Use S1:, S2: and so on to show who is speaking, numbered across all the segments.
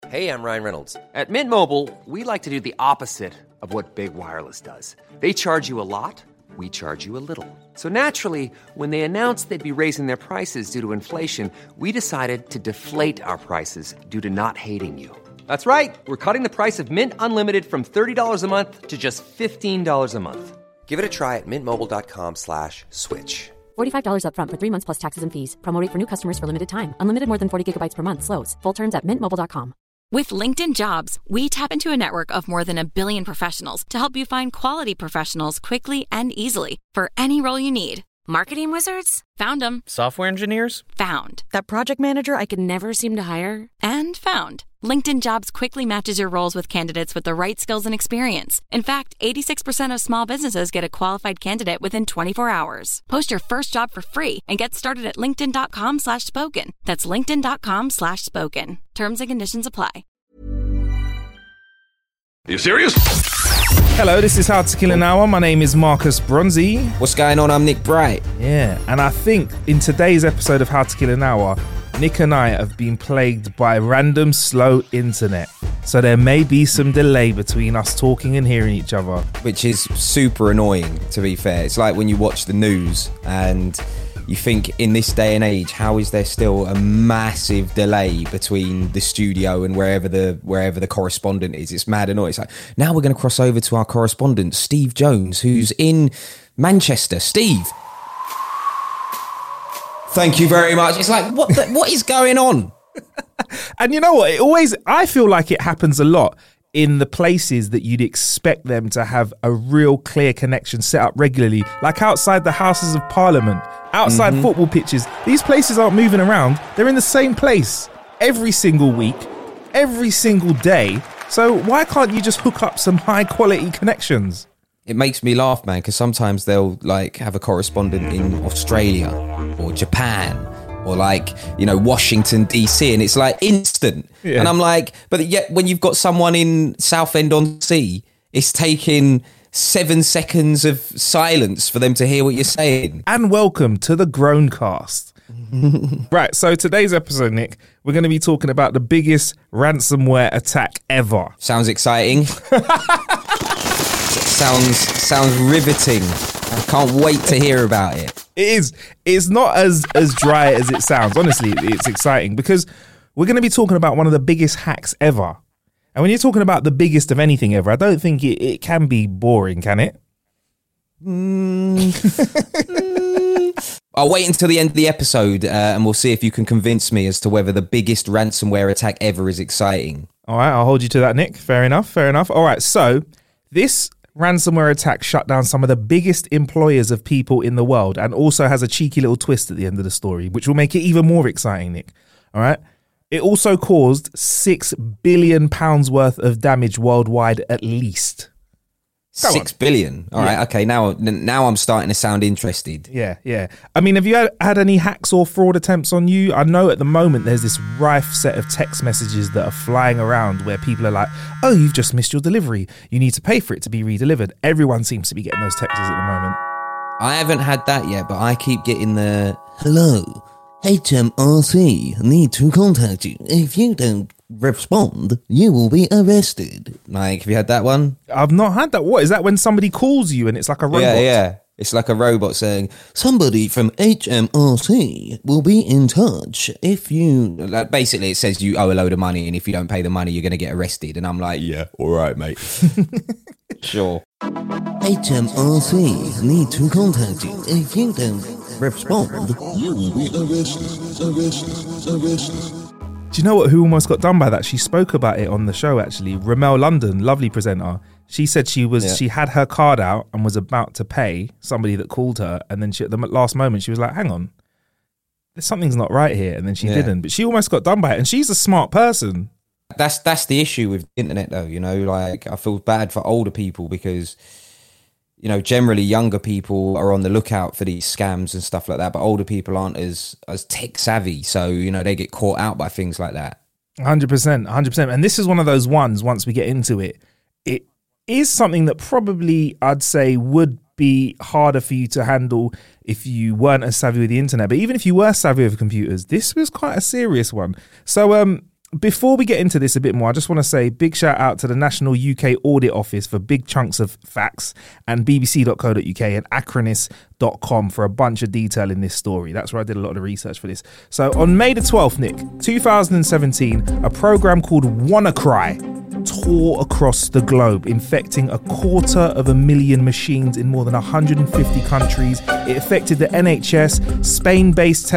S1: Hey, I'm Ryan Reynolds. At Mint Mobile, we like to do the opposite of what Big Wireless does. They charge you a lot, we charge you a little. So naturally, when they announced they'd be raising their prices due to inflation, we decided to deflate our prices due to not hating you. That's right. We're cutting the price of Mint Unlimited from $30 a month to just $15 a month. Give it a try at mintmobile.com/switch.
S2: $45 up front for 3 months plus taxes and fees. Promo rate for new customers for limited time. Unlimited more than 40 gigabytes per month. Slows full terms at mintmobile.com.
S3: With LinkedIn Jobs, we tap into a network of more than 1 billion professionals to help you find quality professionals quickly and easily for any role you need. Marketing wizards? Found them.
S4: Software engineers?
S3: Found.
S2: That project manager I could never seem to hire?
S3: And found. LinkedIn Jobs quickly matches your roles with candidates with the right skills and experience. In fact, 86% of small businesses get a qualified candidate within 24 hours. Post your first job for free and get started at linkedin.com/spoken. That's linkedin.com/spoken. Terms and conditions apply.
S5: Are you serious?
S6: Hello, this is How to Kill an Hour. My name is Marcus Bronzy.
S7: What's going on? I'm Nick Bright.
S6: Yeah, and I think in today's episode of How to Kill an Hour, Nick and I have been plagued by random slow internet. So there may be some delay between us talking and hearing each other.
S7: Which is super annoying, to be fair. It's like when you watch the news and you think in this day and age, how is there still a massive delay between the studio and wherever the correspondent is? It's mad annoying. It's like, now we're going to cross over to our correspondent, Steve Jones, who's in Manchester. Steve. Thank you very much. It's like, what is going on?
S6: And you know what? I feel like it happens a lot in the places that you'd expect them to have a real clear connection set up regularly, like outside the Houses of Parliament, outside football pitches. These places aren't moving around. They're in the same place every single week, every single day. So why can't you just hook up some high quality connections?
S7: It makes me laugh, man, because sometimes they'll like have a correspondent in Australia or Japan or like, you know, Washington, DC, and it's like instant. Yeah. And I'm like, but yet when you've got someone in Southend-on-Sea, it's taking 7 seconds of silence for them to hear what you're saying.
S6: And welcome to the Groancast. Right, so today's episode, Nick, we're going to be talking about the biggest ransomware attack ever.
S7: Sounds exciting. Sounds riveting. I can't wait to hear about it.
S6: It is. It's not as dry as it sounds. Honestly, it's exciting because we're going to be talking about one of the biggest hacks ever. And when you're talking about the biggest of anything ever, I don't think it can be boring, can it?
S7: I'll wait until the end of the episode and we'll see if you can convince me as to whether the biggest ransomware attack ever is exciting.
S6: All right, I'll hold you to that, Nick. Fair enough. All right, so this ransomware attack shut down some of the biggest employers of people in the world and also has a cheeky little twist at the end of the story, which will make it even more exciting, Nick. All right. It also caused £6 billion worth of damage worldwide, at least.
S7: 6 billion. All right. Okay. Now I'm starting to sound interested.
S6: Yeah. I mean, have you had any hacks or fraud attempts on you? I know at the moment there's this rife set of text messages that are flying around where people are like, oh, you've just missed your delivery. You need to pay for it to be redelivered. Everyone seems to be getting those texts at the moment.
S7: I haven't had that yet, but I keep getting the, hello, HMRC need to contact you. If you don't respond, you will be arrested. Like, have you had that one?
S6: I've not had that. What is that? When somebody calls you and it's like a robot?
S7: Yeah. It's like a robot saying, somebody from HMRC will be in touch if you... Like, basically, it says you owe a load of money and if you don't pay the money, you're going to get arrested. And I'm like, yeah, all right, mate. Sure. HMRC need to contact you. If you don't respond, you will be arrested.
S6: Do you know what? Who almost got done by that? She spoke about it on the show, actually. Ramel London, lovely presenter. She said she had her card out and was about to pay somebody that called her, and then at the last moment she was like, hang on, something's not right here, and then she didn't. But she almost got done by it, and she's a smart person.
S7: That's the issue with the internet, though. You know, like, I feel bad for older people because, you know, generally younger people are on the lookout for these scams and stuff like that, but older people aren't as tech savvy, so, you know, they get caught out by things like that.
S6: 100%. And this is one of those ones, once we get into it, it is something that probably I'd say would be harder for you to handle if you weren't as savvy with the internet. But even if you were savvy with computers, this was quite a serious one. So before we get into this a bit more, I just want to say big shout out to the National UK Audit Office for big chunks of facts, and bbc.co.uk and acronis.com for a bunch of detail in this story. That's where I did a lot of the research for this. So on May the 12th, Nick, 2017, a program called WannaCry tore across the globe, infecting 250,000 machines in more than 150 countries. It affected the NHS, Spain-based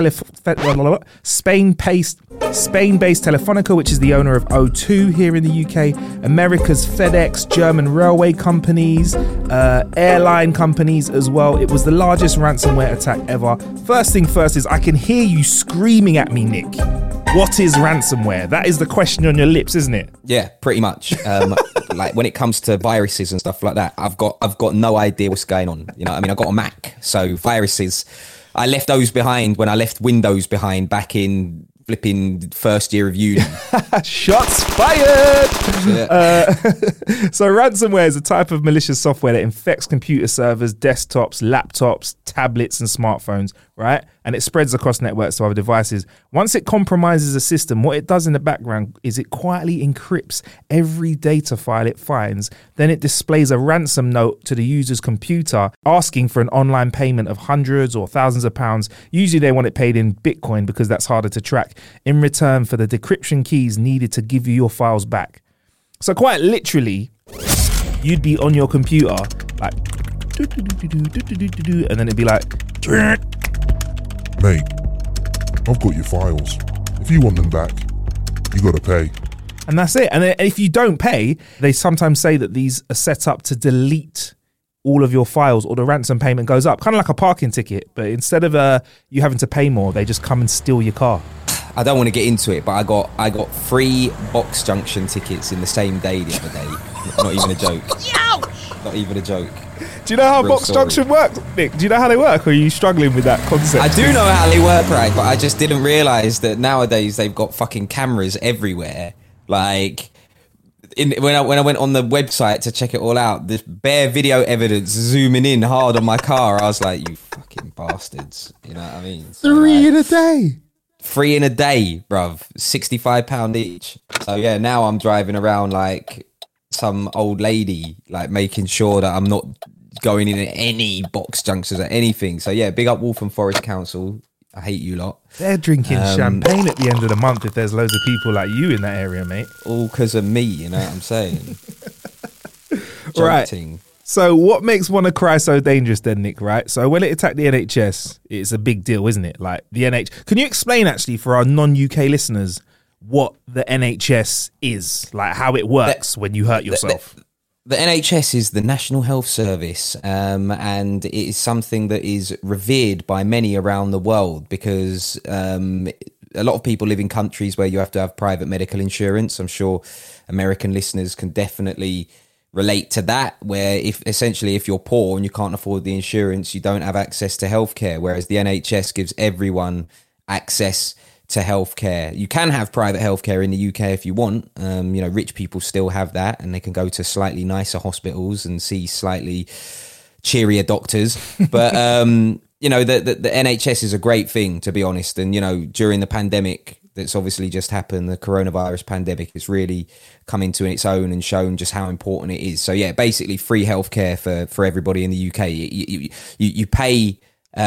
S6: Telefonica, which is the owner of O2 here in the UK, America's FedEx, German railway companies, airline companies as well. It was the largest ransomware attack ever. First thing first is I can hear you screaming at me, Nick. What is ransomware? That is the question on your lips, isn't it?
S7: Yeah, pretty much. Like when it comes to viruses and stuff like that, I've got no idea what's going on. You know what I mean? I've got a Mac, so viruses, I left those behind when I left Windows behind back in flipping first year of uni.
S6: Shots fired! So ransomware is a type of malicious software that infects computer servers, desktops, laptops, tablets and smartphones, right? And it spreads across networks to other devices. Once it compromises a system, what it does in the background is it quietly encrypts every data file it finds. Then it displays a ransom note to the user's computer asking for an online payment of hundreds or thousands of pounds. Usually they want it paid in Bitcoin because that's harder to track, in return for the decryption keys needed to give you your files back. So quite literally, you'd be on your computer like, and then it'd be like,
S4: mate, I've got your files. If you want them back, you got to pay.
S6: And that's it. And if you don't pay, they sometimes say that these are set up to delete all of your files, or the ransom payment goes up, kind of like a parking ticket. But instead of you having to pay more, they just come and steal your car.
S7: I don't want to get into it, but I got 3 Box Junction tickets in the same day the other day. Not even a joke. Not even a joke.
S6: Do you know how
S7: Real
S6: Box
S7: story.
S6: Junction works, Nick? Do you know how they work, or are you struggling with that concept?
S7: I do know how they work, right? But I just didn't realise that nowadays they've got fucking cameras everywhere. Like, when I went on the website to check it all out, this bare video evidence zooming in hard on my car. I was like, you fucking bastards. You know what I mean? So
S6: 3 in a day.
S7: 3 in a day, bruv. £65 each. So yeah, now I'm driving around like some old lady, like making sure that I'm not going in at any Box Junctions or anything. So yeah, big up Waltham Forest Council. I hate you lot.
S6: They're drinking champagne at the end of the month if there's loads of people like you in that area, mate.
S7: All because of me, you know what I'm saying?
S6: Right.
S7: Jolting.
S6: So what makes WannaCry so dangerous then, Nick, right? So when it attacked the NHS, it's a big deal, isn't it? Like the Can you explain actually for our non-UK listeners what the NHS is? Like how it works when you hurt yourself?
S7: The NHS is the National Health Service, and it is something that is revered by many around the world because a lot of people live in countries where you have to have private medical insurance. I'm sure American listeners can definitely relate to that, where if you're poor and you can't afford the insurance, you don't have access to healthcare, whereas the NHS gives everyone access to healthcare. You can have private healthcare in the UK if you want. Rich people still have that, and they can go to slightly nicer hospitals and see slightly cheerier doctors. But the NHS is a great thing, to be honest. And during the pandemic that's obviously just happened, the coronavirus pandemic, has really come into its own and shown just how important it is. So yeah, basically free healthcare for everybody in the UK. You pay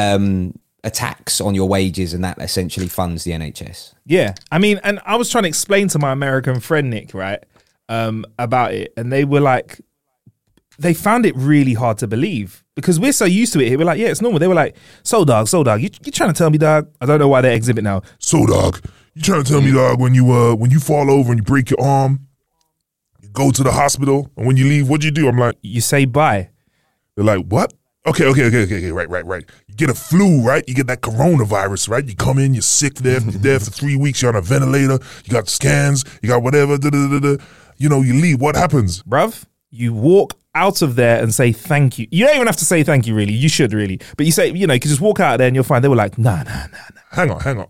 S7: a tax on your wages, and that essentially funds the NHS.
S6: Yeah, I mean, and I was trying to explain to my American friend Nick, right, about it, and they were like, they found it really hard to believe because we're so used to it here. We're like, yeah, it's normal. They were like, so dog, you trying to tell me, dog? I don't know why they exhibit now.
S4: So dog, you trying to tell me, dog, when you fall over and you break your arm, you go to the hospital, and when you leave, what do you do? I'm like,
S6: you say bye.
S4: They're like, what? Okay, right. You get a flu, right? You get that coronavirus, right? You come in, you're sick there, you're there for 3 weeks, you're on a ventilator, you got scans, you got whatever, you leave. What happens?
S6: Bruv, you walk out of there and say thank you. You don't even have to say thank you, really. You should, really. But you say, you can just walk out of there and you'll find they were like, nah.
S4: Hang on.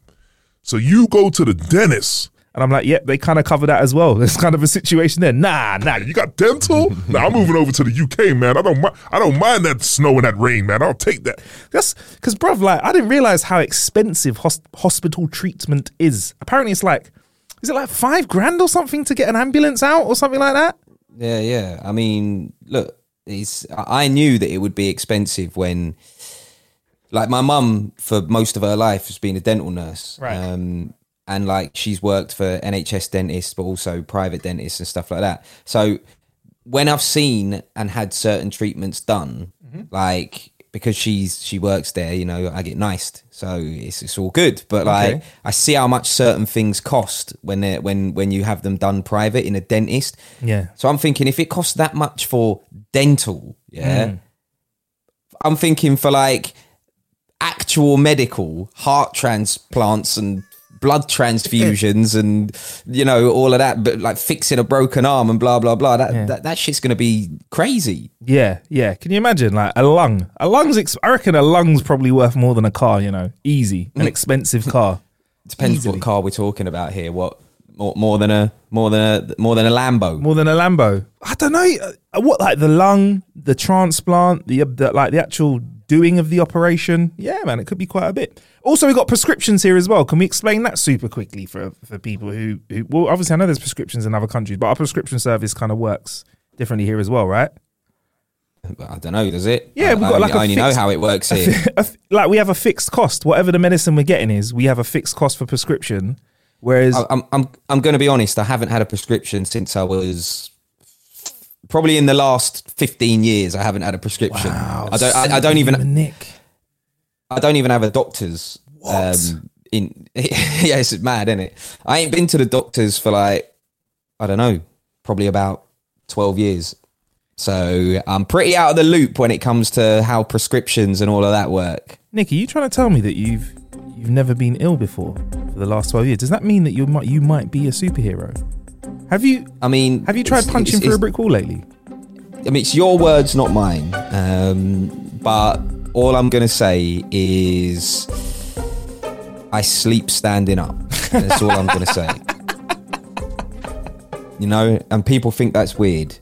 S4: So you go to the dentist.
S6: And I'm like, yep, they kind of cover that as well. There's kind of a situation there. Nah.
S4: You got dental? Nah, I'm moving over to the UK, man. I don't mind that snow and that rain, man. I'll take that.
S6: That's because, bruv, like, I didn't realize how expensive hospital treatment is. Apparently, it's like Is it like $5,000 or something to get an ambulance out or something like that?
S7: Yeah. I mean, look, I knew that it would be expensive when, like, my mum for most of her life has been a dental nurse,
S6: right?
S7: And like she's worked for NHS dentists, but also private dentists and stuff like that. So when I've seen and had certain treatments done, like, because she works there, you know, I get niced, so it's all good. But like, I see how much certain things cost when you have them done private in a dentist.
S6: Yeah.
S7: So I'm thinking, if it costs that much for dental, I'm thinking for like actual medical heart transplants and blood transfusions and, you know, all of that, but like fixing a broken arm and blah blah blah, that shit's gonna be crazy.
S6: Yeah. Can you imagine, like, I reckon a lung's probably worth more than a car, you know, easy, an expensive car.
S7: Depends what car we're talking about here. What more than a Lambo?
S6: More than a Lambo. I don't know. What, like the lung, the transplant, the like the actual doing of the operation? Yeah, man, it could be quite a bit. Also, we got prescriptions here as well. Can we explain that super quickly for people who well, obviously I know there's prescriptions in other countries, but our prescription service kind of works differently here as well, right?
S7: I don't know, does it?
S6: Yeah, we've got like
S7: I only know how it works here.
S6: Like, we have a fixed cost. Whatever the medicine we're getting is, we have a fixed cost for prescription. Whereas I'm going to be honest, I haven't had a prescription since I was probably in the last 15 years. I haven't had a prescription. Wow,
S7: I don't even
S6: Nick.
S7: I don't even have a doctor's.
S6: What?
S7: Yeah, it's mad, isn't it? I ain't been to the doctors for like, I don't know, probably about 12 years. So I'm pretty out of the loop when it comes to how prescriptions and all of that work.
S6: Nick, are you trying to tell me that you've never been ill before for the last 12 years? Does that mean that you might be a superhero? Have you tried punching through a brick wall lately?
S7: I mean, it's your words, not mine. But all I'm going to say is I sleep standing up. That's all I'm going to say. You know, and people think that's weird.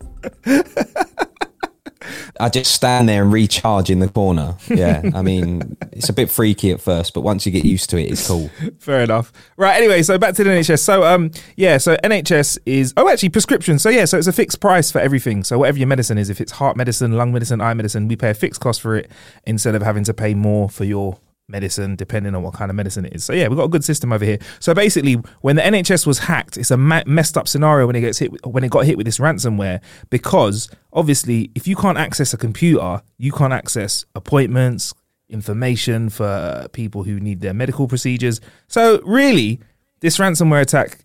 S7: I just stand there and recharge in the corner. Yeah, I mean, it's a bit freaky at first, but once you get used to it, it's cool.
S6: Fair enough. Right, anyway, so back to the NHS. So, so NHS is... Oh, actually, prescription. So, yeah, so it's a fixed price for everything. So whatever your medicine is, if it's heart medicine, lung medicine, eye medicine, we pay a fixed cost for it instead of having to pay more for your medicine, depending on what kind of medicine it is. So yeah, we've got a good system over here. So basically, when the NHS was hacked, it's a messed up scenario when it got hit with this ransomware, because obviously if you can't access a computer, you can't access appointments, information for people who need their medical procedures. So really, this ransomware attack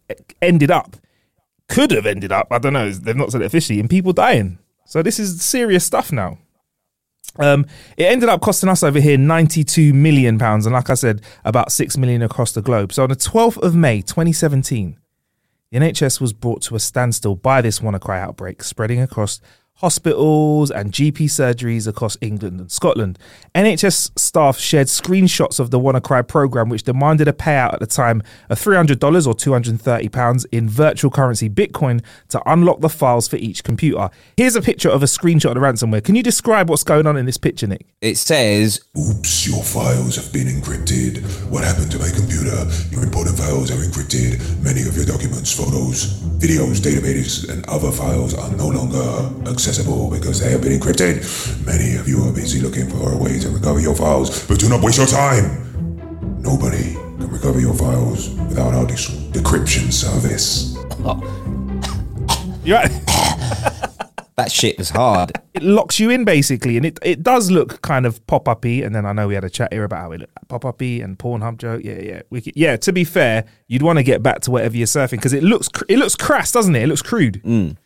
S6: could have ended up, I don't know, they've not said it officially, in people dying. So this is serious stuff now. It ended up costing us over here £92 million, and like I said, about 6 million across the globe. So on the 12th of May 2017, the NHS was brought to a standstill by this WannaCry outbreak, spreading across hospitals and GP surgeries across England and Scotland. NHS staff shared screenshots of the WannaCry program, which demanded a payout at the time of $300 or £230 in virtual currency Bitcoin to unlock the files for each computer. Here's a picture of a screenshot of the ransomware. Can you describe what's going on in this picture, Nick?
S7: It says,
S4: "Oops, your files have been encrypted. What happened to my computer? Your important files are encrypted. Many of your documents, photos, videos, databases, and other files are no longer accessible because they have been encrypted. Many of you are busy looking for a way to recover your files, but do not waste your time. Nobody can recover your files without our decryption service."
S6: You're right.
S7: that shit was hard.
S6: It locks you in basically, and it does look kind of pop-up-y, and then I know we had a chat here about how it looked pop-up-y and Pornhub joke. Yeah. To be fair, you'd want to get back to whatever you're surfing because it looks crass, doesn't it? It looks crude.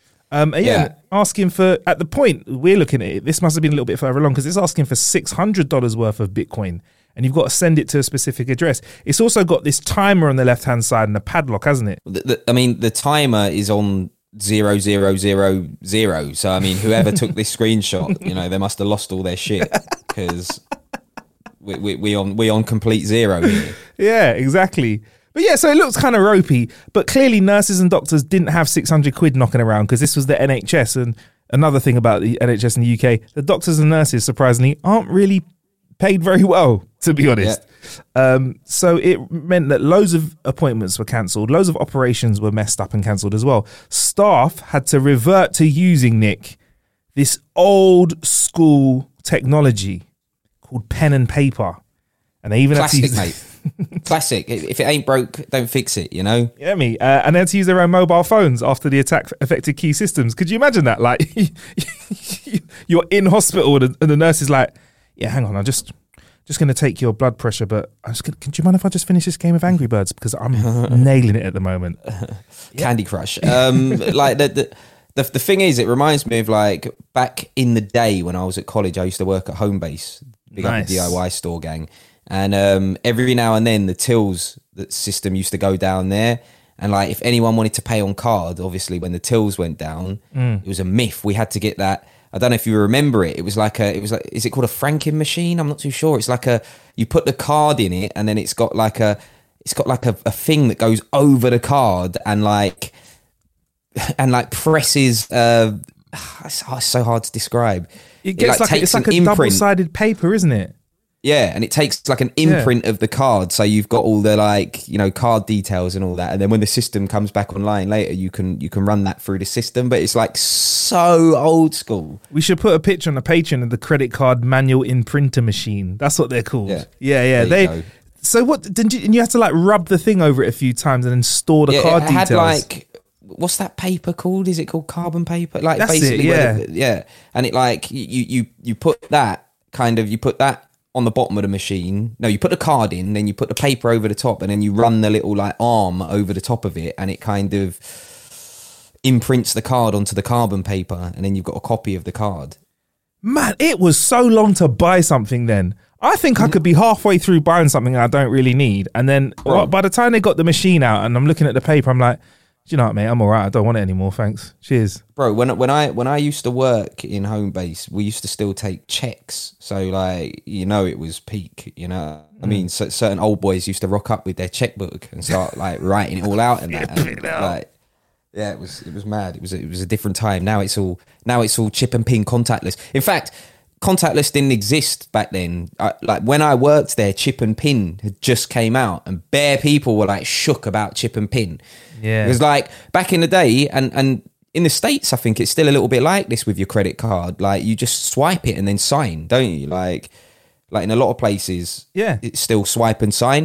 S6: Asking for, at the point we're looking at it, this must have been a little bit further along because it's asking for $600 worth of Bitcoin, and you've got to send it to a specific address. It's also got this timer on the left-hand side and a padlock, hasn't it?
S7: The timer is on 0000. So I mean, whoever took this screenshot, they must have lost all their shit because we on complete zero here.
S6: Yeah, exactly. But yeah, so it looks kind of ropey, but clearly nurses and doctors didn't have 600 quid knocking around because this was the NHS. And another thing about the NHS in the UK, the doctors and nurses, surprisingly, aren't really paid very well, to be honest. So it meant that loads of appointments were cancelled, loads of operations were messed up and cancelled as well. Staff had to revert to using, Nick, this old school technology called pen and paper. And they even
S7: Classic,
S6: had to use
S7: mate. Classic. If it ain't broke, don't fix it, you know?
S6: Yeah, me. And they had to use their own mobile phones after the attack affected key systems. Could you imagine that? Like, you're in hospital and the nurse is like, yeah, hang on, I'm just going to take your blood pressure, but do you mind if I just finish this game of Angry Birds? Because I'm nailing it at the moment.
S7: Candy Crush. Like, the thing is, it reminds me of, like, back in the day when I was at college, I used to work at Homebase, big up the DIY store gang. And every now and then the tills system used to go down there, and like if anyone wanted to pay on card, obviously when the tills went down, it was a myth. We had to get that. I don't know if you remember it. It was like is it called a franking machine? I'm not too sure. It's like you put the card in it, and then it's got like a thing that goes over the card and like presses. It's so hard to describe.
S6: It gets it's like a double-sided paper, isn't it?
S7: Yeah, and it takes like an imprint of the card, so you've got all the like, you know, card details and all that, and then when the system comes back online later, you can run that through the system. But it's like so old school.
S6: We should put a picture on the Patreon of the credit card manual imprinter machine. That's what they're called. Yeah. So what did you? And you had to like rub the thing over it a few times and then store the card details. Had
S7: like, what's that paper called? Is it called carbon paper? Like
S6: that's
S7: basically,
S6: it,
S7: And it like you put that on the bottom of the machine. No, you put the card in, then you put the paper over the top, and then you run the little like arm over the top of it, and it kind of imprints the card onto the carbon paper, and then you've got a copy of the card.
S6: Man, it was so long to buy something then. I think I could be halfway through buying something I don't really need, and then by the time they got the machine out and I'm looking at the paper, I'm like, do you know what, mate? I'm all right. I don't want it anymore. Thanks. Cheers.
S7: Bro, when I used to work in Homebase, we used to still take checks. So, like, you know, it was peak, you know? I mean, certain old boys used to rock up with their checkbook and start, like, writing it all out and that. And, like, yeah, it was mad. It was a different time. Now it's all chip and pin contactless. In fact, contactless didn't exist back then. Like when I worked there, chip and pin had just came out, and bare people were like shook about chip and pin.
S6: Yeah,
S7: it was like back in the day, and in the States, I think it's still a little bit like this with your credit card. Like you just swipe it and then sign, don't you? Like in a lot of places,
S6: yeah,
S7: it's still swipe and sign.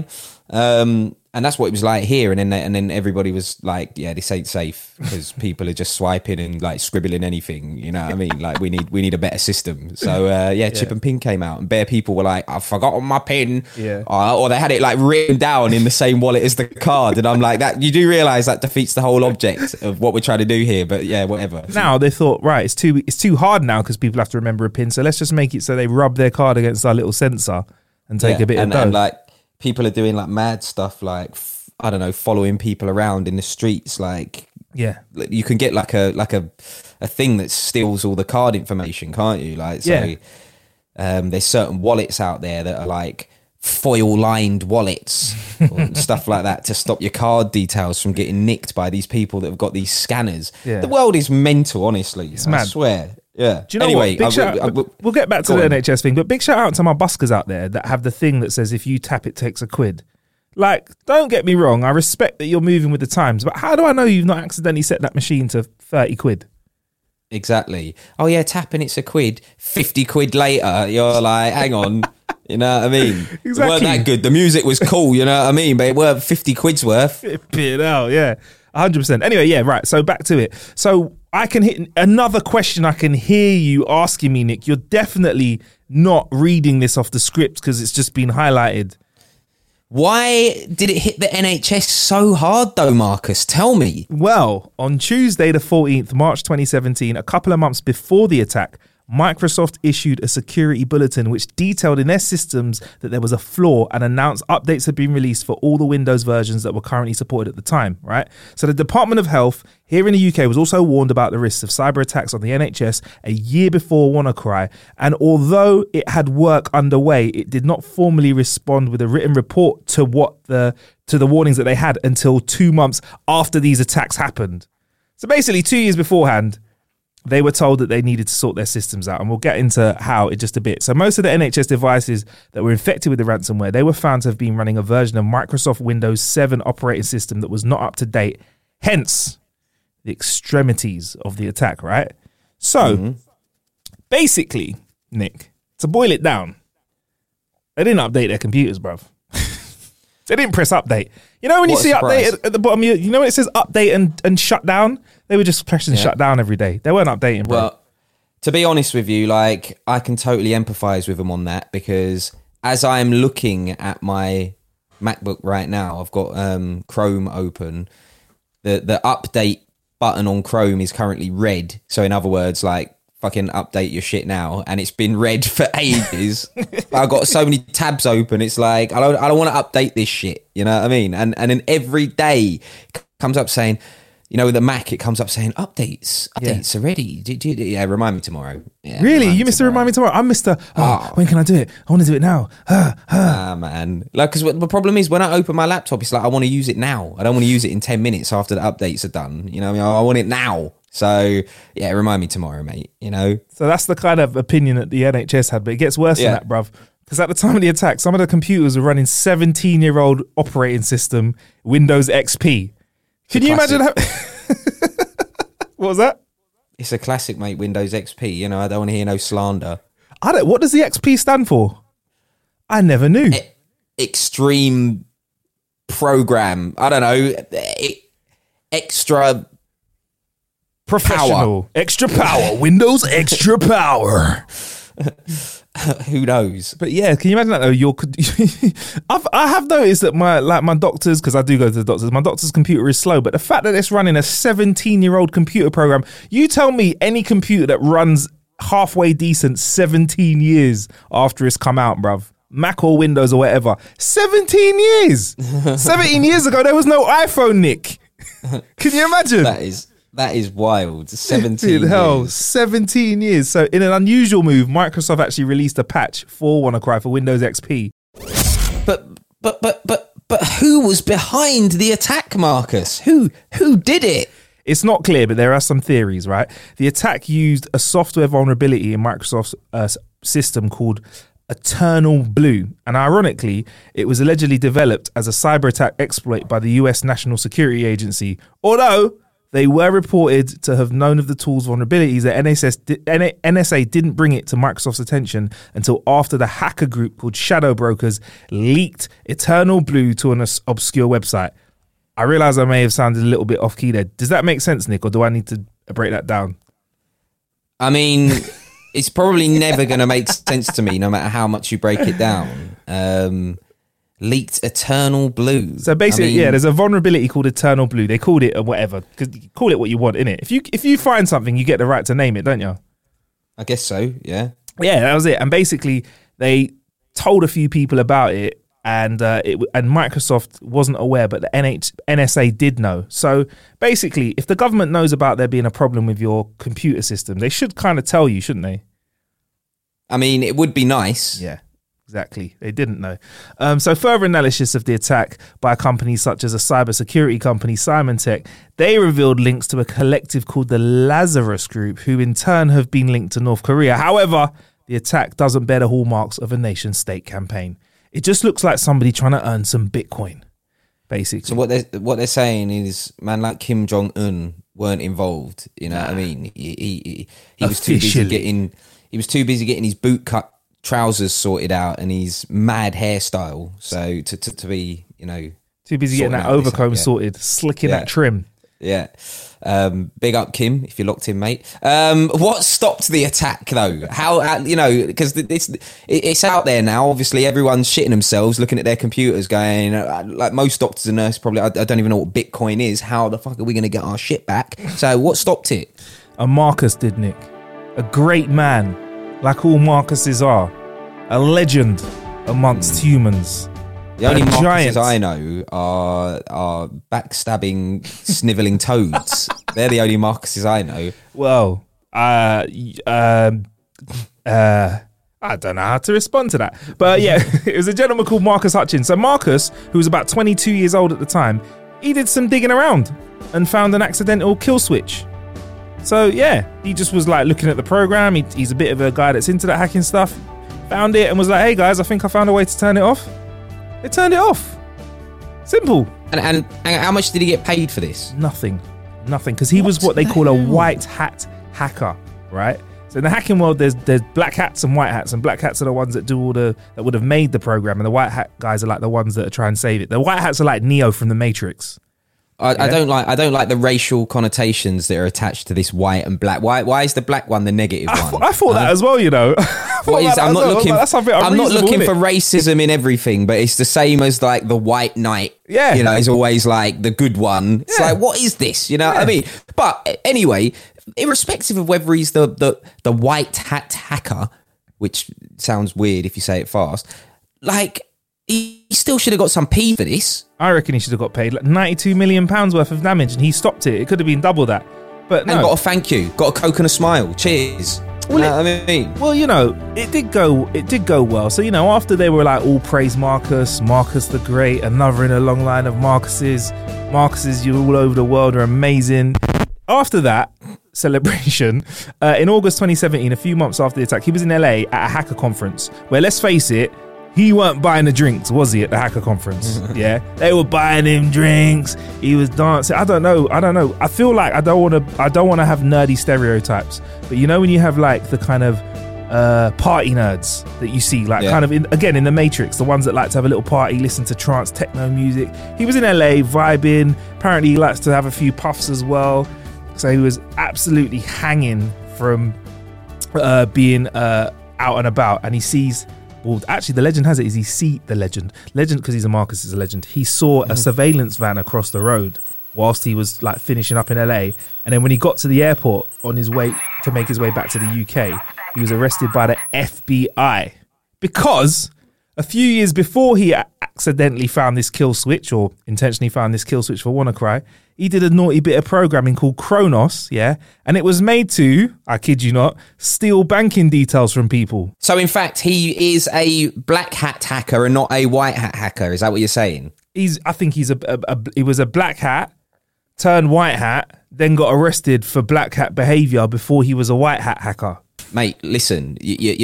S7: And that's what it was like here. And then everybody was like, yeah, this ain't safe because people are just swiping and like scribbling anything. You know what I mean? Like we need a better system. So chip and pin came out, and bare people were like, I've forgotten my pin.
S6: Yeah.
S7: Or they had it like written down in the same wallet as the card. And I'm like, that you do realize that defeats the whole object of what we're trying to do here. But yeah, whatever.
S6: Now they thought, right, it's too hard now because people have to remember a pin. So let's just make it so they rub their card against our little sensor and take a bit of dough. And like, people are doing like mad stuff, like I don't know, following people around in the streets. Like, yeah,
S7: you can get like a thing that steals all the card information, can't you? Like, so there's certain wallets out there that are like foil lined wallets or stuff like that to stop your card details from getting nicked by these people that have got these scanners. Yeah. The world is mental, honestly. It's mad. I swear. Yeah.
S6: Do you know anyway, what? We'll get back to the NHS thing, but big shout out to my buskers out there that have the thing that says if you tap it takes £1. Like, don't get me wrong, I respect that you're moving with the times, but how do I know you've not accidentally set that machine to £30?
S7: Exactly. Oh yeah, tapping it's £1. 50 quid later, you're like, hang on. You know what I mean?
S6: Exactly.
S7: It weren't that good. The music was cool, you know what I mean? But it weren't 50 quid's worth.
S6: Bit out, yeah. 100%. Anyway, yeah, right. So back to it. So I can hit another question I can hear you asking me, Nick. You're definitely not reading this off the script because it's just been highlighted.
S7: Why did it hit the NHS so hard though, Marcus? Tell me.
S6: Well, on Tuesday the 14th, March 2017, a couple of months before the attack, Microsoft issued a security bulletin which detailed in their systems that there was a flaw and announced updates had been released for all the Windows versions that were currently supported at the time, right? So the Department of Health here in the UK was also warned about the risks of cyber attacks on the NHS a year before WannaCry, and although it had work underway, it did not formally respond with a written report to the warnings that they had until 2 months after these attacks happened. So basically 2 years beforehand, they were told that they needed to sort their systems out, and we'll get into how in just a bit. So most of the NHS devices that were infected with the ransomware, they were found to have been running a version of Microsoft Windows 7 operating system that was not up to date, hence the extremities of the attack, right? So basically, Nick, to boil it down, they didn't update their computers, bruv. They didn't press update. You know when you see update at the bottom, you know when it says update and shut down? They were just pressing shut down every day. They weren't updating, bro.
S7: Well, to be honest with you, like, I can totally empathise with them on that, because as I'm looking at my MacBook right now, I've got Chrome open. The update button on Chrome is currently red. So in other words, like, fucking update your shit now, and it's been red for ages. I've got so many tabs open. It's like I don't want to update this shit. You know what I mean? And then every day comes up saying, you know, with the Mac, it comes up saying updates are ready. Remind me tomorrow. Yeah,
S6: really, you missed to remind me tomorrow. I'm Mr. When can I do it? I want to do it now.
S7: Man, like, because the problem is when I open my laptop, it's like I want to use it now. I don't want to use it in 10 minutes after the updates are done. You know what I mean? I want it now. So, yeah, remind me tomorrow, mate, you know?
S6: So that's the kind of opinion that the NHS had, but it gets worse than that, bruv. Because at the time of the attack, some of the computers were running 17-year-old operating system, Windows XP. Can you imagine how... What was that?
S7: It's a classic, mate, Windows XP. You know, I don't want to hear no slander.
S6: What does the XP stand for? I never knew.
S7: Extreme program. I don't know. Extra...
S6: Professional.
S7: Power.
S6: Extra power. Windows extra power.
S7: Who knows?
S6: But yeah, can you imagine that though? I have noticed that my doctors, because I do go to the doctors, my doctor's computer is slow, but the fact that it's running a 17-year-old computer program, you tell me any computer that runs halfway decent 17 years after it's come out, bruv. Mac or Windows or whatever. 17 years. 17 years ago, there was no iPhone, Nick. Can you imagine?
S7: That is wild. 17 years.
S6: 17 years. So in an unusual move, Microsoft actually released a patch for WannaCry for Windows XP.
S7: But who was behind the attack, Marcus? Who did it?
S6: It's not clear, but there are some theories, right? The attack used a software vulnerability in Microsoft's system called Eternal Blue. And ironically, it was allegedly developed as a cyber attack exploit by the US National Security Agency. Although they were reported to have known of the tool's vulnerabilities, the NSA didn't bring it to Microsoft's attention until after the hacker group called Shadow Brokers leaked Eternal Blue to an obscure website. I realise I may have sounded a little bit off key there. Does that make sense, Nick, or do I need to break that down?
S7: I mean, it's probably never going to make sense to me, no matter how much you break it down. Leaked Eternal Blue.
S6: So basically, there's a vulnerability called Eternal Blue. They called it whatever, because you call it what you want, innit? If you find something, you get the right to name it, don't you?
S7: I guess so, yeah.
S6: Yeah, that was it. And basically, they told a few people about it, and Microsoft wasn't aware, but the NSA did know. So basically, if the government knows about there being a problem with your computer system, they should kind of tell you, shouldn't they?
S7: I mean, it would be nice.
S6: Yeah. Exactly. They didn't know. So further analysis of the attack by companies such as a cybersecurity company, Symantec, they revealed links to a collective called the Lazarus Group, who in turn have been linked to North Korea. However, the attack doesn't bear the hallmarks of a nation-state campaign. It just looks like somebody trying to earn some Bitcoin, basically.
S7: So what they're saying is, man, like Kim Jong-un weren't involved. You know what I mean? He was too busy getting. He was too busy getting his bootcut trousers sorted out and his mad hairstyle. So to be, you know,
S6: too busy getting that overcomb sorted, slicking that trim.
S7: Yeah. Big up Kim if you're locked in, mate. What stopped the attack though? How, you know, because it's out there now. Obviously everyone's shitting themselves looking at their computers going, like most doctors and nurses probably, I don't even know what Bitcoin is. How the fuck are we going to get our shit back? So what stopped it?
S6: A Marcus did, Nick. A great man, like all Marcuses are. A legend amongst humans.
S7: The only Marcuses I know are backstabbing, snivelling toads. They're the only Marcuses I know.
S6: Well, I don't know how to respond to that. But yeah, it was a gentleman called Marcus Hutchins. So Marcus, who was about 22 years old at the time, he did some digging around and found an accidental kill switch. So yeah, he just was like looking at the program. He's a bit of a guy that's into that hacking stuff. Found it and was like, hey guys, I think I found a way to turn it off. They turned it off. Simple.
S7: And how much did he get paid for this?
S6: Nothing, because he was what they call a white hat hacker, right? So in the hacking world, there's black hats and white hats, and black hats are the ones that do all that would have made the program, and the white hat guys are like the ones that are trying to save it. The white hats are like Neo from the Matrix.
S7: I don't like the racial connotations that are attached to this white and black. Why is the black one the negative one?
S6: I thought that as well, you know.
S7: I'm not looking for racism in everything, but it's the same as like the white knight.
S6: Yeah,
S7: you know, is always like the good one. It's like, what is this? You know what I mean? But anyway, irrespective of whether he's the white hat hacker, which sounds weird if you say it fast, like he still should have got some P for this.
S6: I reckon he should have got paid like £92 million worth of damage, and he stopped it. It could have been double that, but no.
S7: And got a thank you, got a Coke and a smile. Cheers. Well, I mean,
S6: well, you know, it did go well. So, you know, after they were like all praise Marcus the Great, another in a long line of Marcuses, you all over the world are amazing. After that celebration, in August 2017, a few months after the attack, he was in LA at a hacker conference where, let's face it, he weren't buying the drinks, was he, at the hacker conference? Yeah, they were buying him drinks. He was dancing. I don't know. I feel like I don't want to have nerdy stereotypes, but you know when you have like the kind of party nerds that you see, like kind of in the Matrix, the ones that like to have a little party, listen to trance techno music. He was in LA vibing. Apparently, he likes to have a few puffs as well. So he was absolutely hanging from being out and about, and he sees. Well, actually, the legend has it legend because he's a Marcus is a legend. He saw a surveillance van across the road whilst he was like finishing up in LA, and then when he got to the airport on his way to make his way back to the UK, he was arrested by the FBI because a few years before he accidentally found this kill switch, or intentionally found this kill switch for WannaCry, he did a naughty bit of programming called Kronos, and it was made to, I kid you not, steal banking details from people.
S7: So in fact, he is a black hat hacker and not a white hat hacker. Is that what you're saying?
S6: I think he was a black hat turned white hat, then got arrested for black hat behavior before he was a white hat hacker.
S7: Mate, listen,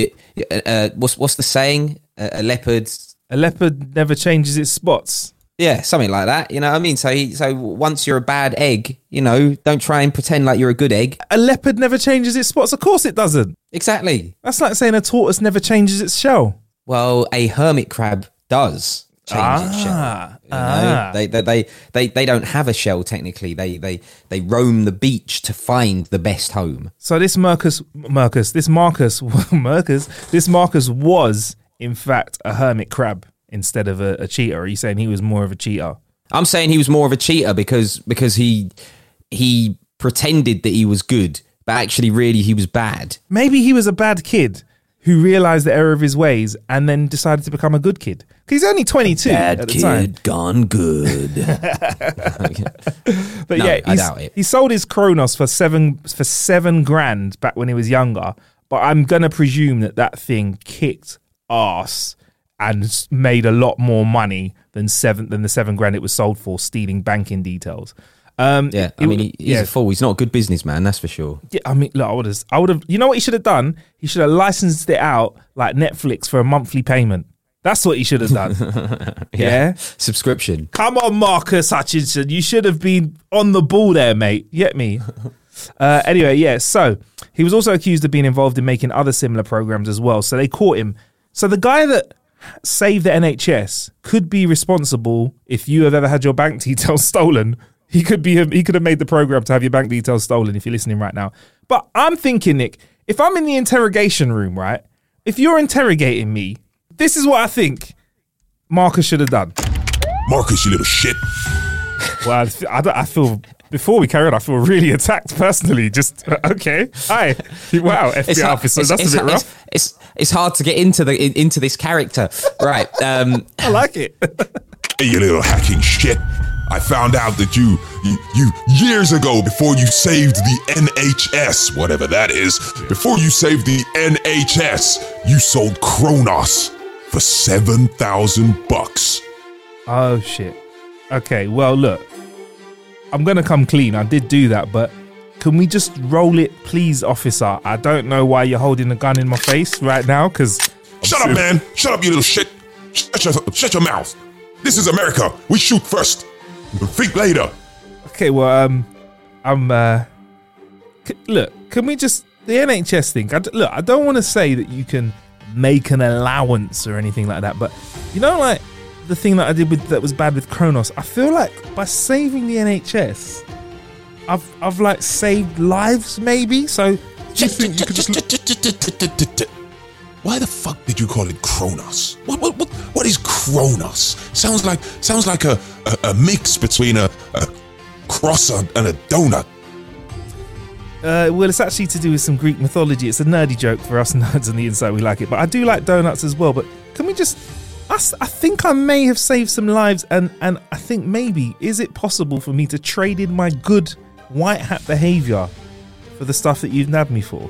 S7: what's the saying? A leopard
S6: never changes its spots.
S7: Yeah, something like that. You know what I mean? So once you're a bad egg, you know, don't try and pretend like you're a good egg.
S6: A leopard never changes its spots. Of course it doesn't.
S7: Exactly.
S6: That's like saying a tortoise never changes its shell.
S7: Well, a hermit crab does change its shell. You know? They don't have a shell technically. They roam the beach to find the best home.
S6: So this Marcus was in fact a hermit crab instead of a cheater. Are you saying he was more of a cheater?
S7: I'm saying he was more of a cheater because he pretended that he was good, but actually really he was bad.
S6: Maybe he was a bad kid who realised the error of his ways and then decided to become a good kid. Because he's only 22 at the time.
S7: Bad kid gone good.
S6: But
S7: no,
S6: yeah,
S7: I doubt it.
S6: He sold his Kronos for $7,000 back when he was younger. But I'm going to presume that thing kicked ass and made a lot more money than the $7,000 it was sold for, stealing banking details.
S7: He's a fool. He's not a good businessman, that's for sure.
S6: Yeah, I mean, look, I would have. You know what he should have done? He should have licensed it out like Netflix for a monthly payment. That's what he should have done. Yeah,
S7: subscription.
S6: Come on, Marcus Hutchinson, you should have been on the ball there, mate. You get me? Anyway, yeah. So he was also accused of being involved in making other similar programs as well. So they caught him. So the guy that saved the NHS could be responsible if you have ever had your bank details stolen. He could have made the program to have your bank details stolen if you're listening right now. But I'm thinking, Nick, if I'm in the interrogation room, right? If you're interrogating me, this is what I think Marcus should have done.
S4: Marcus, you little shit.
S6: Well, I feel, before we carry on, I feel really attacked personally. Just, okay. Hi. Wow, FBI officer. That's a bit rough.
S7: It's hard to get into this character. Right.
S6: I like it.
S4: Hey, you little hacking shit. I found out that you years ago, before you saved the NHS, whatever that is, before you saved the NHS, you sold Kronos for $7,000.
S6: Oh, shit. Okay, well, look, I'm going to come clean. I did do that, but can we just roll it, please, officer? I don't know why you're holding a gun in my face right now, because...
S4: Shut up, man. Shut up, you little shit. Shut your mouth. This is America. We shoot first. We'll think later.
S6: Okay, well, look, can we just... The NHS thing, I don't want to say that you can make an allowance or anything like that, but, you know, like, the thing that I did that was bad with Kronos, I feel like by saving the NHS, I've like saved lives, maybe. So
S4: do you think you could just... Why the fuck did you call it Kronos? What is Kronos? Sounds like a mix between a croissant and a donut.
S6: Well, it's actually to do with some Greek mythology. It's a nerdy joke for us nerds on the inside. We like it, but I do like donuts as well. But can we just? I think I may have saved some lives, and I think maybe is it possible for me to trade in my good white hat behaviour for the stuff that you've nabbed me for?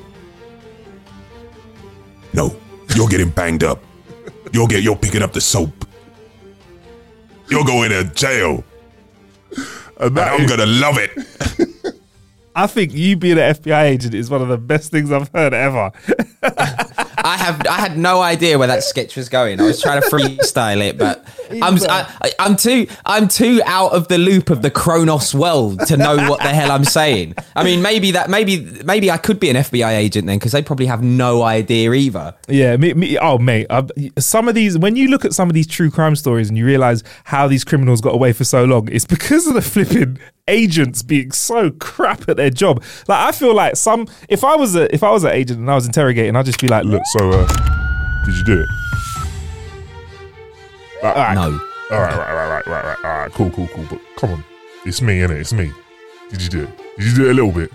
S4: No, you're getting banged up. You're picking up the soap. You're going to jail, and I'm gonna love it.
S6: I think you being an FBI agent is one of the best things I've heard ever.
S7: I had no idea where that sketch was going. I was trying to freestyle it, but I'm too out of the loop of the Kronos world to know what the hell I'm saying. I mean, maybe I could be an FBI agent then, because they probably have no idea either.
S6: Yeah, oh mate, some of these, when you look at some of these true crime stories and you realise how these criminals got away for so long, it's because of the flipping agents being so crap at their job. Like, I feel like if I was an agent and I was interrogating, I'd just be like, look, so did you do it?
S7: No.
S4: All right. Cool. But come on, it's me, innit? It's me. Did you do it? Did you do it a little bit?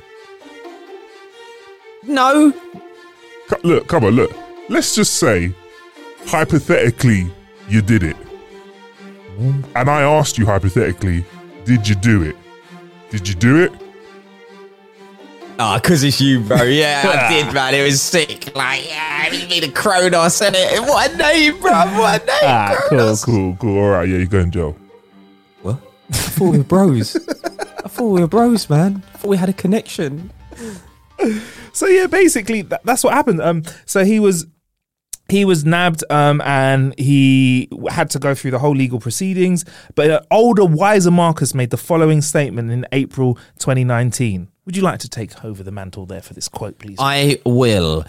S7: No.
S4: Look, come on, look. Let's just say, hypothetically, you did it. And I asked you hypothetically, did you do it? Did you do it?
S7: Because it's you, bro. Yeah, I did, man. It was sick. Like, yeah, you mean a Kronos, innit? What a name, bro. What a name, Kronos.
S4: Cool. All right, yeah, you're going to jail.
S7: What? I thought we were bros. Man. I thought we had a connection.
S6: So, yeah, basically, that's what happened. So he was nabbed and he had to go through the whole legal proceedings. But older, wiser Marcus made the following statement in April 2019. Would you like to take over the mantle there for this quote, please?
S7: I will.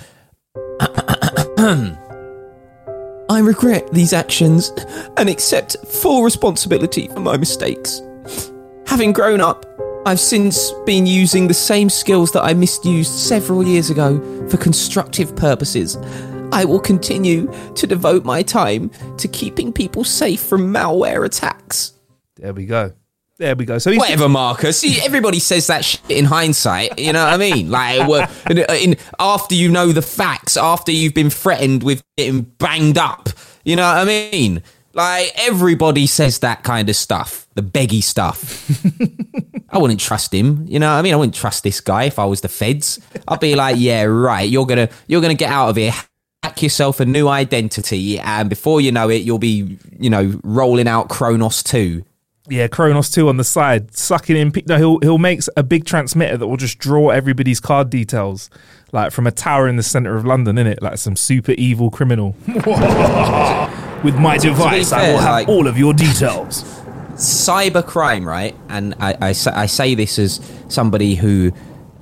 S7: I regret these actions and accept full responsibility for my mistakes. Having grown up, I've since been using the same skills that I misused several years ago for constructive purposes. I will continue to devote my time to keeping people safe from malware attacks.
S6: There we go. So
S7: whatever, Marcus. Everybody says that shit in hindsight. You know what I mean? Like, after you know the facts, after you've been threatened with getting banged up. You know what I mean? Like, everybody says that kind of stuff, the beggy stuff. I wouldn't trust him. You know what I mean? I wouldn't trust this guy if I was the feds. I'd be like, yeah, right. You're gonna get out of here. Hack yourself a new identity, and before you know it, you'll be, rolling out Kronos 2.
S6: Yeah, Kronos 2 on the side, sucking in. No, he'll make a big transmitter that will just draw everybody's card details, like from a tower in the centre of London, innit? Like some super evil criminal. With my device, I will have all of your details.
S7: Cyber crime, right? And I say this as somebody who,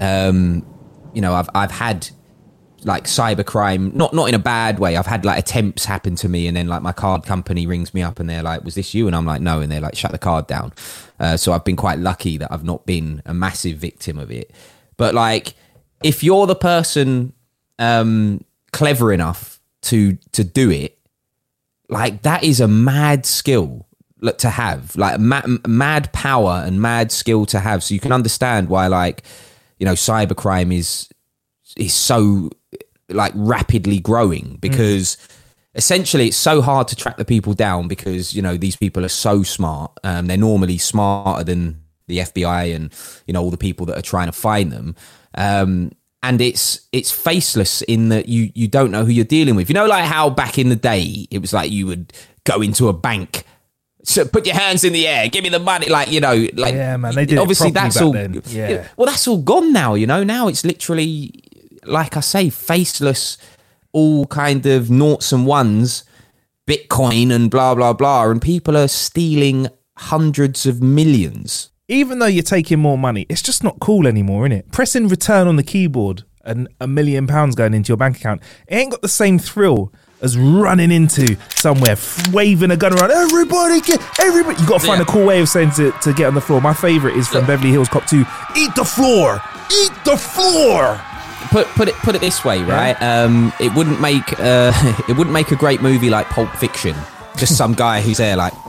S7: I've had like cybercrime, not in a bad way. I've had like attempts happen to me, and then like my card company rings me up and they're like, was this you? And I'm like, no. And they're like, shut the card down. So I've been quite lucky that I've not been a massive victim of it. But like, if you're the person clever enough to do it, like, that is a mad skill to have, like mad power and mad skill to have. So you can understand why, like, cybercrime is so like rapidly growing, because essentially it's so hard to track the people down, because these people are so smart. They're normally smarter than the FBI and all the people that are trying to find them. And it's faceless in that you don't know who you're dealing with. Like how back in the day it was like you would go into a bank, So put your hands in the air, give me the money, like, you know, like,
S6: yeah, man, they did
S7: obviously
S6: it properly
S7: that's
S6: back
S7: all
S6: then. Yeah.
S7: well, that's all gone now, you know. Now it's literally, like I say, faceless, all kind of noughts and ones, Bitcoin and blah blah blah, and people are stealing hundreds of millions.
S6: Even though you're taking more money, it's just not cool anymore, innit? Pressing return on the keyboard and £1 million going into your bank account, it ain't got the same thrill as running into somewhere, waving a gun around. Everybody. You got to find a cool way of saying to get on the floor. My favourite is from Beverly Hills Cop 2. Eat the floor. Eat the floor.
S7: Put it this way, right? It wouldn't make a great movie like Pulp Fiction. Just some guy who's there like,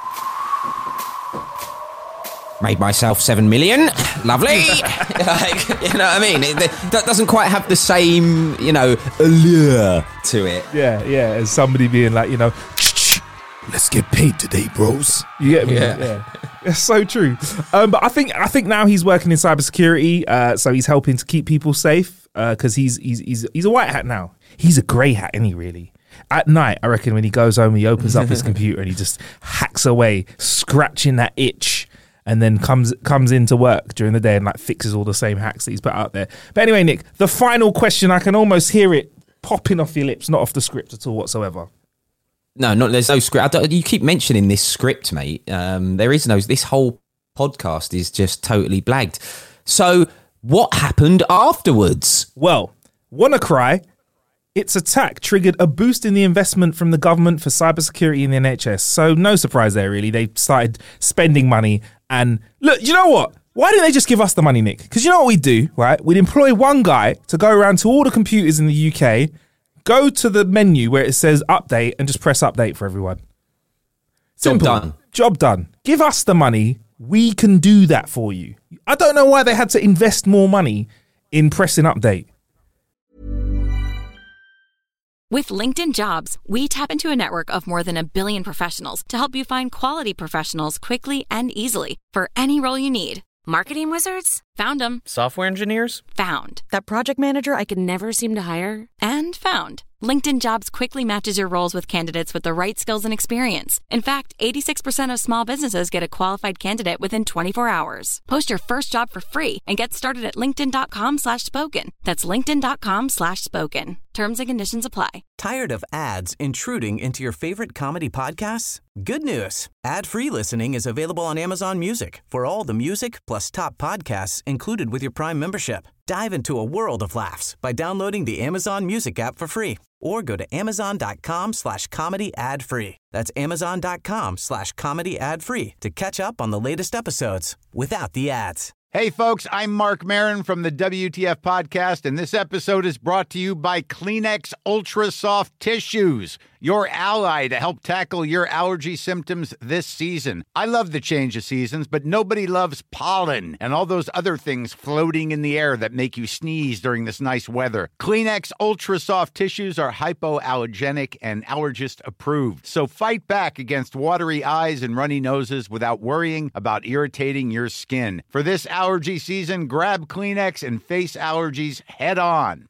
S7: made myself 7 million. Lovely. Like, you know what I mean? That doesn't quite have the same, you know, allure to it.
S6: Yeah. As somebody being like, you know, let's get paid today, bros. You get me? Yeah. It's so true. But I think now he's working in cybersecurity, so he's helping to keep people safe. Because he's a white hat now. He's a grey hat, isn't he? Really. At night, I reckon when he goes home, he opens up his computer and he just hacks away, scratching that itch. And then comes into work during the day and like fixes all the same hacks that he's put out there. But anyway, Nick, the final question, I can almost hear it popping off your lips, not off the script at all whatsoever.
S7: No, there's no script. You keep mentioning this script, mate. There is no. This whole podcast is just totally blagged. So what happened afterwards?
S6: Well, wanna cry? Its attack triggered a boost in the investment from the government for cybersecurity in the NHS. So no surprise there, really. They started spending money. And look, you know what? Why didn't they just give us the money, Nick? Because you know what we'd do, right? We'd employ one guy to go around to all the computers in the UK, go to the menu where it says update and just press update for everyone. Simple. Job done. Give us the money. We can do that for you. I don't know why they had to invest more money in pressing update.
S3: With LinkedIn Jobs, we tap into a network of more than 1 billion professionals to help you find quality professionals quickly and easily for any role you need. Marketing wizards? Found them.
S5: Software engineers?
S3: Found.
S8: That project manager I could never seem to hire?
S3: And found. LinkedIn Jobs quickly matches your roles with candidates with the right skills and experience. In fact, 86% of small businesses get a qualified candidate within 24 hours. Post your first job for free and get started at linkedin.com/spoken. That's linkedin.com/spoken. Terms and conditions apply.
S9: Tired of ads intruding into your favorite comedy podcasts? Good news. Ad-free listening is available on Amazon Music for all the music plus top podcasts included with your Prime membership. Dive into a world of laughs by downloading the Amazon Music app for free or go to amazon.com/comedy ad-free. That's amazon.com/comedy ad-free to catch up on the latest episodes without the ads.
S10: Hey folks, I'm Mark Maron from the WTF Podcast, and this episode is brought to you by Kleenex Ultra Soft Tissues, your ally to help tackle your allergy symptoms this season. I love the change of seasons, but nobody loves pollen and all those other things floating in the air that make you sneeze during this nice weather. Kleenex Ultra Soft Tissues are hypoallergenic and allergist approved, so fight back against watery eyes and runny noses without worrying about irritating your skin. For this allergy season, grab Kleenex and face allergies head on.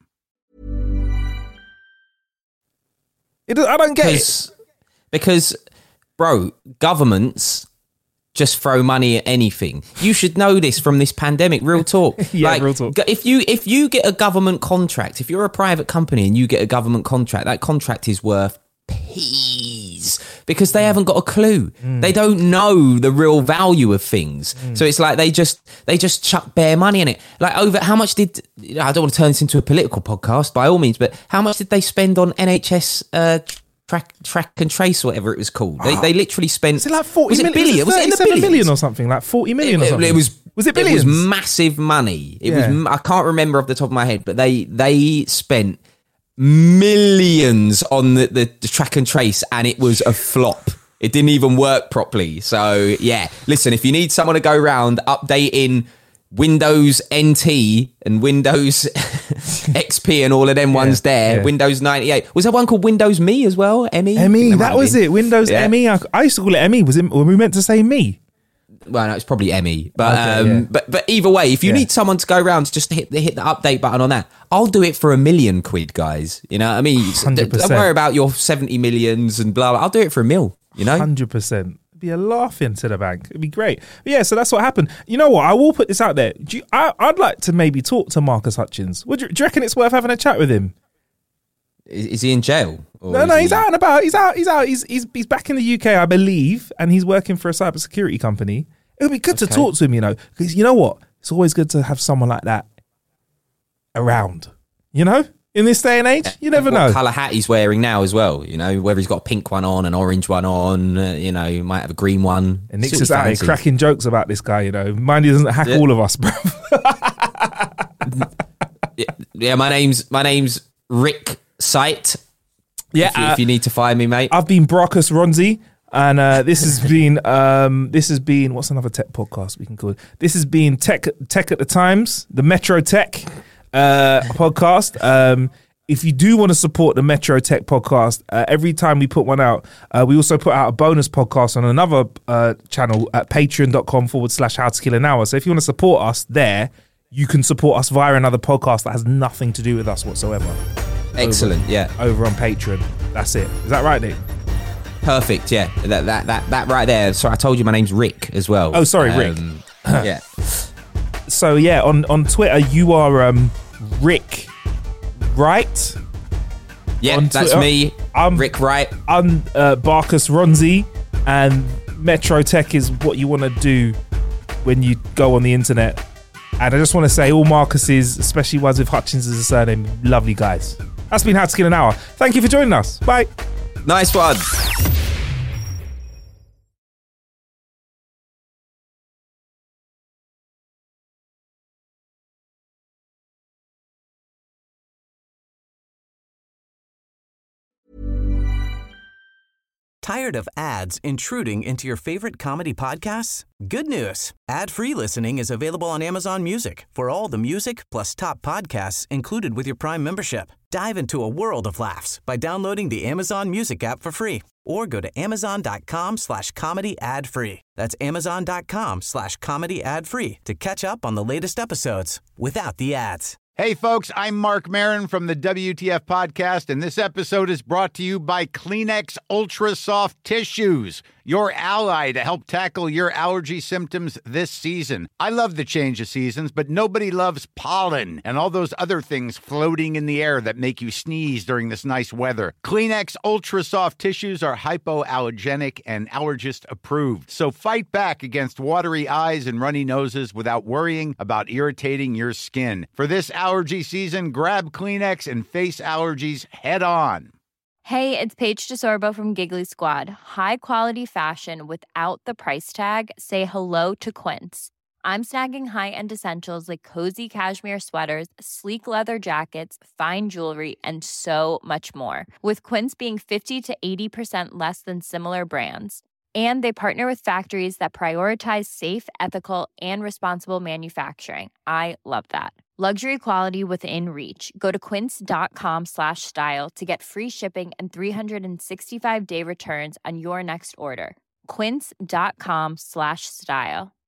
S6: I don't get it.
S7: Because, bro, governments just throw money at anything. You should know this from this pandemic. Real talk.
S6: Real talk.
S7: If you get a government contract, if you're a private company and you get a government contract, that contract is worth peas because they haven't got a clue. They don't know the real value of things. So it's like they just chuck bare money in it. Like how much did, I don't want to turn this into a political podcast by all means, but how much did they spend on NHS track and trace or whatever it was called? They literally spent,
S6: was it like 40 million?
S7: billion? Was it in the billions?
S6: million or something? Like 40 million or something? Was it billions?
S7: It was massive money. It was, I can't remember off the top of my head, but they spent millions on the track and trace, and it was a flop. It didn't even work properly. So yeah, listen, if you need someone to go around updating Windows NT and Windows XP and all of them ones there, Windows 98. Was there one called Windows Me as well? ME,
S6: that was it. Windows ME. I used to call it ME. Were we meant to say me?
S7: Well, no, it's probably ME, but either way, if you need someone to go around, just hit the update button on that. I'll do it for £1 million, guys. You know what I mean?
S6: 100%.
S7: Don't worry about your 70 millions and blah, blah. I'll do it for £1 million. You know,
S6: 100%. Be a laughing to the bank. It'd be great. But yeah, so that's what happened. You know what? I will put this out there. I'd like to maybe talk to Marcus Hutchins. Do you reckon it's worth having a chat with him?
S7: Is he in jail?
S6: No, he's out and about. He's out. He's back in the UK, I believe, and he's working for a cybersecurity company. It would be good to talk to him, because you know what? It's always good to have someone like that around, In this day and age, you never know.
S7: What colour hat he's wearing now as well, whether he's got a pink one on, an orange one on, he might have a green one.
S6: And Nick's just out here cracking jokes about this guy, Mind he doesn't hack all of us, bro.
S7: Yeah, my name's Rick Sight.
S6: Yeah,
S7: if you need to find me, mate.
S6: I've been Brockus Ronzi, and this has been what's another tech podcast we can call it? This has been Tech at the Times, the Metro Tech podcast. If you do want to support the Metro Tech podcast, every time we put one out, we also put out a bonus podcast on another channel at patreon.com/How to Kill an Hour. So if you want to support us there, you can support us via another podcast that has nothing to do with us whatsoever.
S7: Excellent,
S6: over on Patreon. That's it. Is that right, Nick?
S7: Perfect, yeah. That right there. Sorry, I told you my name's Rick as well.
S6: Oh, sorry, Rick.
S7: Yeah.
S6: So yeah, on Twitter you are Rick Wright.
S7: Yeah, that's me. I'm Rick Wright.
S6: I'm Barkus Ronzi, and Metro Tech is what you want to do when you go on the internet. And I just want to say, all Marcuses, especially ones with Hutchins as a surname, lovely guys. That's been How to Kill an Hour. Thank you for joining us. Bye.
S7: Nice one.
S9: Tired of ads intruding into your favorite comedy podcasts? Good news. Ad-free listening is available on Amazon Music for all the music plus top podcasts included with your Prime membership. Dive into a world of laughs by downloading the Amazon Music app for free or go to amazon.com/comedy ad-free. That's amazon.com/comedy ad-free to catch up on the latest episodes without the ads.
S10: Hey, folks, I'm Mark Maron from the WTF Podcast, and this episode is brought to you by Kleenex Ultra Soft Tissues, your ally to help tackle your allergy symptoms this season. I love the change of seasons, but nobody loves pollen and all those other things floating in the air that make you sneeze during this nice weather. Kleenex Ultra Soft Tissues are hypoallergenic and allergist approved, so fight back against watery eyes and runny noses without worrying about irritating your skin. For this allergy season, grab Kleenex and face allergies head on.
S5: Hey, it's Paige DeSorbo from Giggly Squad. High quality fashion without the price tag. Say hello to Quince. I'm snagging high-end essentials like cozy cashmere sweaters, sleek leather jackets, fine jewelry, and so much more. With Quince being 50 to 80% less than similar brands. And they partner with factories that prioritize safe, ethical, and responsible manufacturing. I love that. Luxury quality within reach. Go to quince.com/style to get free shipping and 365-day returns on your next order. Quince.com/style.